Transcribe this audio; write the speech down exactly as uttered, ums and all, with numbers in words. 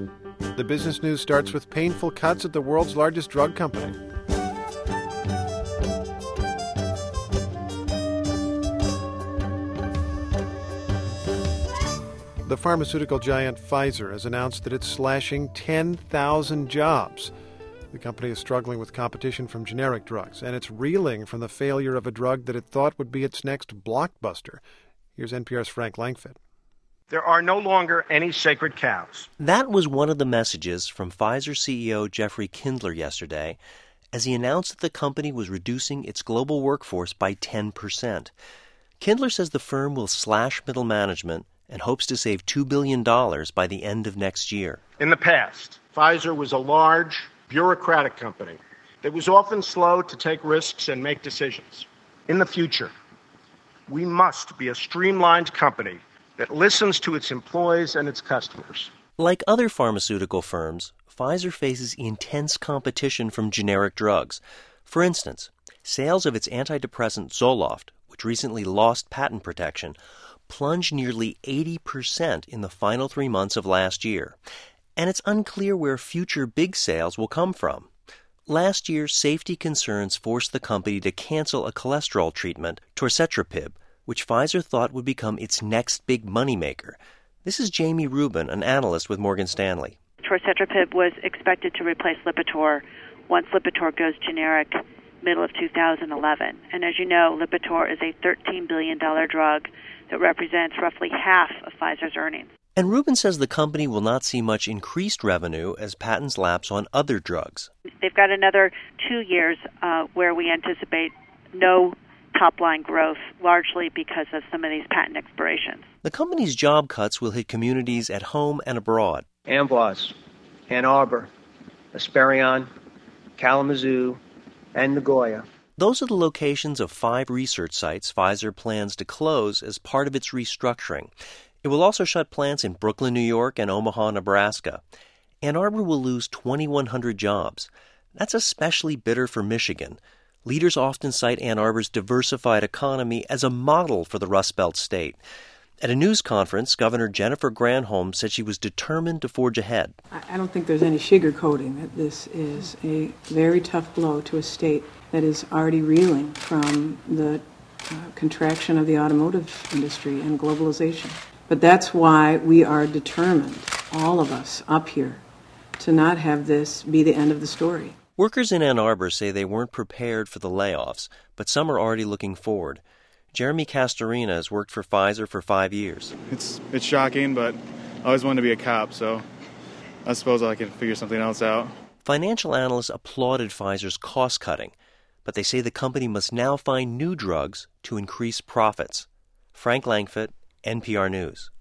The business news starts with painful cuts at the world's largest drug company. The pharmaceutical giant Pfizer has announced that it's slashing ten thousand jobs. The company is struggling with competition from generic drugs, and it's reeling from the failure of a drug that it thought would be its next blockbuster. Here's N P R's Frank Langfitt. There are no longer any sacred cows. That was one of the messages from Pfizer C E O Jeffrey Kindler yesterday as he announced that the company was reducing its global workforce by ten percent. Kindler says the firm will slash middle management and hopes to save two billion dollars by the end of next year. In the past, Pfizer was a large, bureaucratic company that was often slow to take risks and make decisions. In the future, we must be a streamlined company that listens to its employees and its customers. Like other pharmaceutical firms, Pfizer faces intense competition from generic drugs. For instance, sales of its antidepressant Zoloft, which recently lost patent protection, plunged nearly eighty percent in the final three months of last year. And it's unclear where future big sales will come from. Last year, safety concerns forced the company to cancel a cholesterol treatment, torcetrapib, which Pfizer thought would become its next big moneymaker. This is Jamie Rubin, an analyst with Morgan Stanley. Torcetrapib was expected to replace Lipitor once Lipitor goes generic middle of two thousand eleven. And as you know, Lipitor is a thirteen billion dollars drug that represents roughly half of Pfizer's earnings. And Rubin says the company will not see much increased revenue as patents lapse on other drugs. They've got another two years uh, where we anticipate no top-line growth, largely because of some of these patent expirations. The company's job cuts will hit communities at home and abroad. Amboise, Ann Arbor, Esperion, Kalamazoo, and Nagoya. Those are the locations of five research sites Pfizer plans to close as part of its restructuring. It will also shut plants in Brooklyn, New York, and Omaha, Nebraska. Ann Arbor will lose twenty-one hundred jobs. That's especially bitter for Michigan. Leaders often cite Ann Arbor's diversified economy as a model for the Rust Belt state. At a news conference, Governor Jennifer Granholm said she was determined to forge ahead. I don't think there's any sugarcoating that this is a very tough blow to a state that is already reeling from the uh, contraction of the automotive industry and globalization. But that's why we are determined, all of us up here, to not have this be the end of the story. Workers in Ann Arbor say they weren't prepared for the layoffs, but some are already looking forward. Jeremy Castorina has worked for Pfizer for five years. It's it's shocking, but I always wanted to be a cop, so I suppose I can figure something else out. Financial analysts applauded Pfizer's cost-cutting, but they say the company must now find new drugs to increase profits. Frank Langfitt, N P R News.